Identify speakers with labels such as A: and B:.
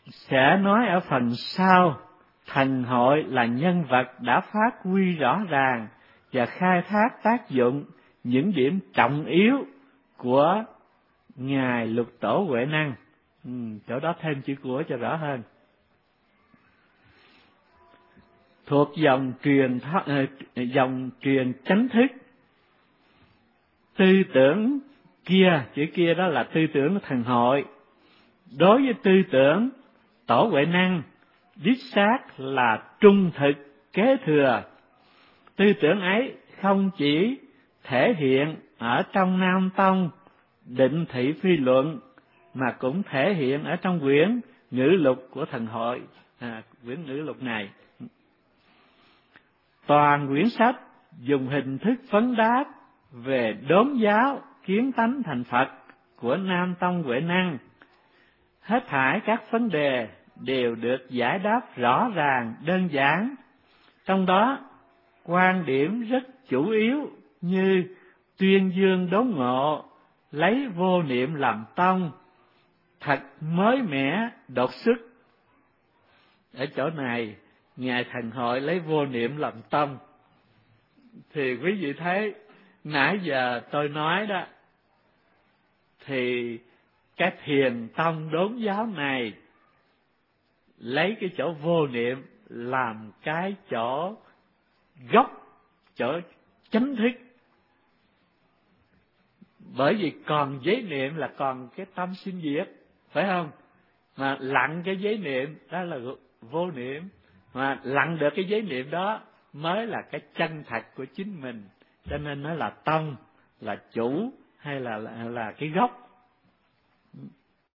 A: sẽ nói ở phần sau. Thần hội là nhân vật đã phát huy rõ ràng và khai thác tác dụng những điểm trọng yếu của Ngài Lục Tổ Huệ Năng. Chỗ đó thêm chữ của cho rõ hơn. Thuộc dòng truyền chánh thức. Tư tưởng kia, chữ kia đó là tư tưởng của thần hội. Đối với tư tưởng Tổ Huệ Năng, đích xác là trung thực kế thừa. Tư tưởng ấy không chỉ thể hiện ở trong Nam Tông Định Thị Phi Luận, mà cũng thể hiện ở trong quyển ngữ lục của thần hội. Quyển ngữ lục này, toàn quyển sách dùng hình thức vấn đáp về đốn giáo kiến tánh thành Phật của Nam Tông Huệ Năng. Hết thảy các vấn đề đều được giải đáp rõ ràng, đơn giản. Trong đó, quan điểm rất chủ yếu như tuyên dương đốn ngộ, lấy vô niệm làm tông, thật mới mẻ, đột xuất. Ở chỗ này, Ngài Thần Hội lấy vô niệm làm tông. Thì quý vị thấy, nãy giờ tôi nói đó, thì cái thiền tông đốn giáo này lấy cái chỗ vô niệm làm cái chỗ gốc, chỗ chánh thức. Bởi vì còn giấy niệm là còn cái tâm sinh diệt, phải không? Mà lặng cái giấy niệm đó là vô niệm, mà lặng được cái giấy niệm đó mới là cái chân thật của chính mình. Cho nên nó là tông, là chủ hay là cái gốc.